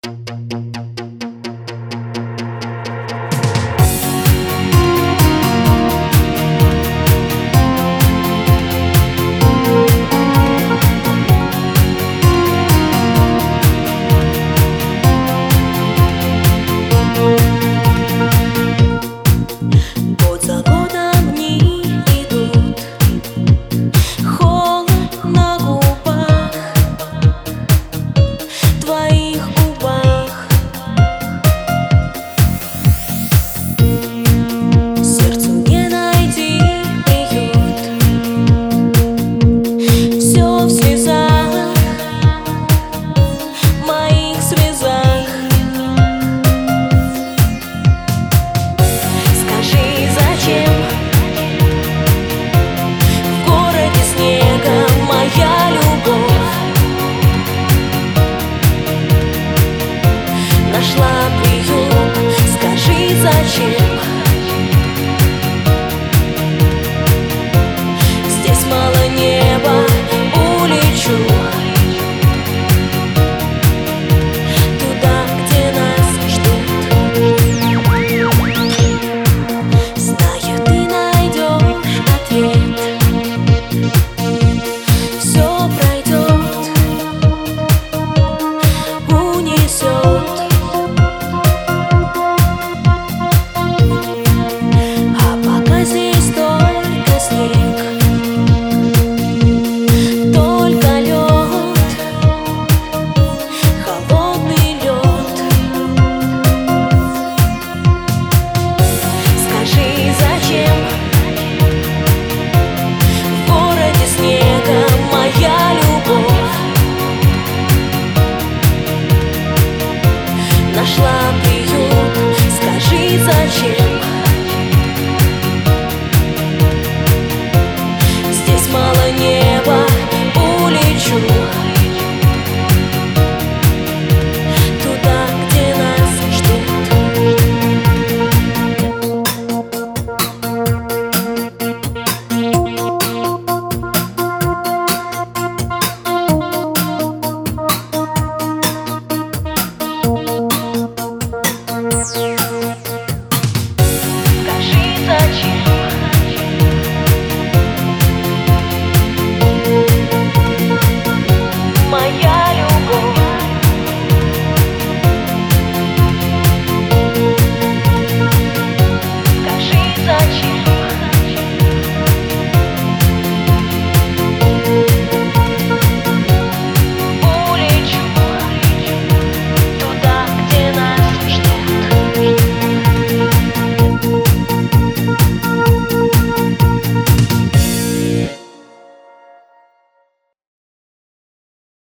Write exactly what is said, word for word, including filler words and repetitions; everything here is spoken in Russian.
Здесь мало неба, улечу туда, где нас ждут. Знаю, ты найдешь ответ. Все пройдет, унесет. А пока здесь только снег, только лед, холодный лед. Скажи, зачем в городе снега моя любовь нашла приют? Скажи, зачем